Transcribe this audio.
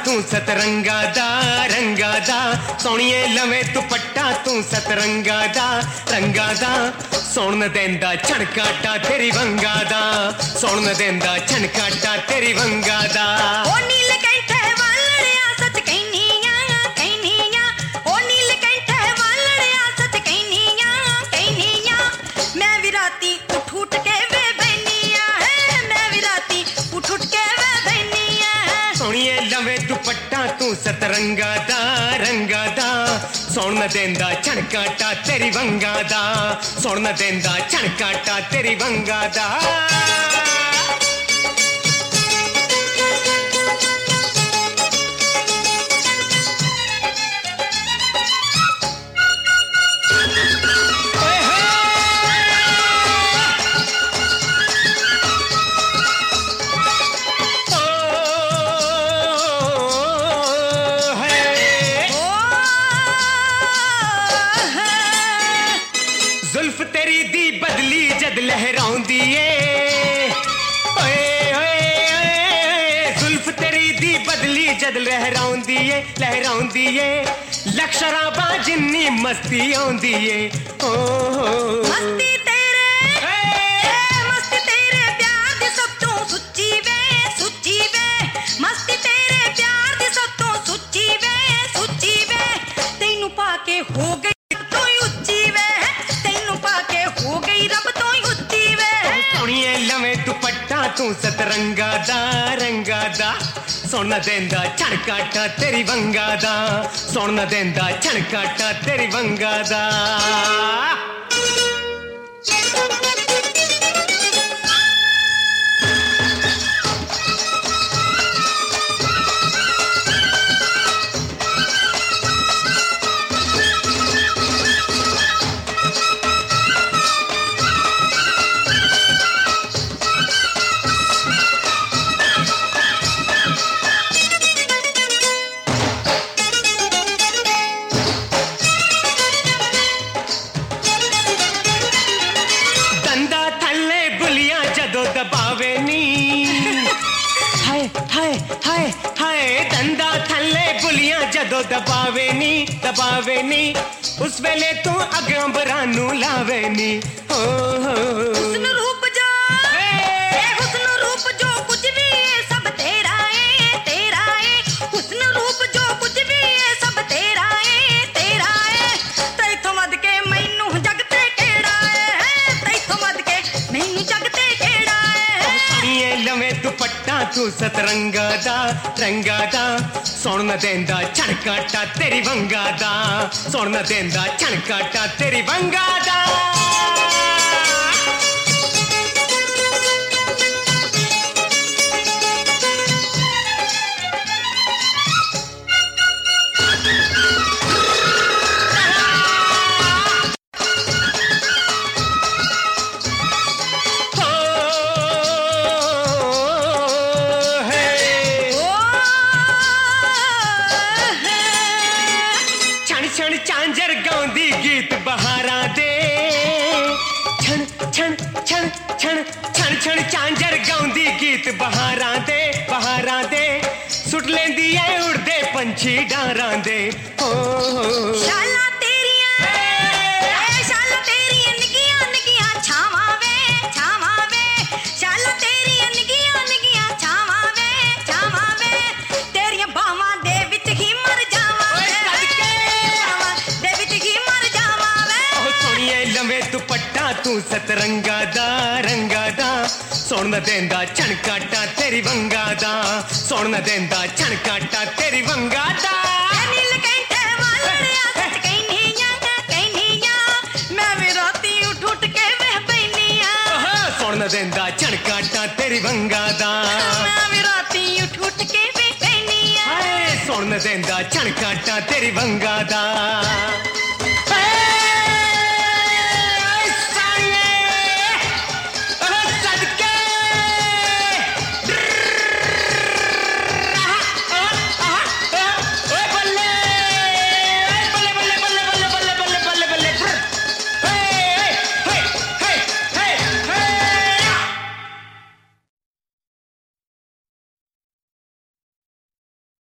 तू सतरंगा दा रंगा दा सोनिए लवे दुपट्टा तू सतरंगा दा रंगा दा सोन देंदा छणकाटा तेरी वंगा दा सोन देंदा छणकाटा तेरी वंगा दा ओ नीलकंठ वालड़िया सच कहनिया ओ नीलकंठ वालड़िया सच कहनिया मैं भी राती उठ के वे बहनिया मैं भी राती उठ के वे बहनिया सोनिए लवे दुपट्टा तू सतरंगा दा रंगा दा सोन देंदा छणकाटा तेरी वंगा दा सोन देंदा छणकाटा तेरी वंगा दा जुल्फ तेरी दी बदली जद लहराउंदी ए ओए ओए जुल्फ तेरी दी बदली जद लहराउंदी ए लख शराबा जिन्नी मस्ती आउंदी ए ओ मस्ती तेरे प्यार दी सब तो सुच्ची वे मस्ती तेरे प्यार दी सब तो सुच्ची वे तैनू पाके हो गई दुपट्टा तू सतरंगा दा रंगा दा सोना देंदा छणकाटा तेरी वंगा दा सोना देंदा छणकाटा तेरी वंगा दा दबावे नी हाय हाय हाय हाय दंदा थल्ले बुलियां जदों दबावे नी उस वेले तू अगंबरां नू लावे नी हो हुस्न रूप जो कुछ भी है सब तेरा है हुस्न रूप जो कुछ भी है सब तेरा है तैथों वध के मैनू जग ते केड़ा है तैथों वध के मैनू जग ते लवे दुपट्टा तू सतरंगा दा रंगा दा सोन देंदा छणकाटा तेरी वंगा दा सोन देंदा छणकाटा तेरी वंगा दा छण चांजर गाउंदी गीत बहारां दे छण छण छण छण छण छण चांजर गाउंदी गीत बहारां दे सुट लेंदी ऐ उड़दे पंछी डारां दे हो शाला तेरियां निगियां छावां वे शाला तेरियां निगियां छावां वे तेरियां बावां दे विच ही मर लवे दुपट्टा तू सतरंगा दा रंगा दा सोन देंदा छणकाटा तेरी वंगा दा सोन देंदा छणकाटा तेरी वंगा दा नीलकंठ वालड़िया सच कहनिया मैं भी राती उठ के वे बहनिया सोन देंदा छणकाटा तेरी वंगा दा मैं भी राती उठ के वे बहनिया सोन देंदा छणकाटा तेरी वंगा दा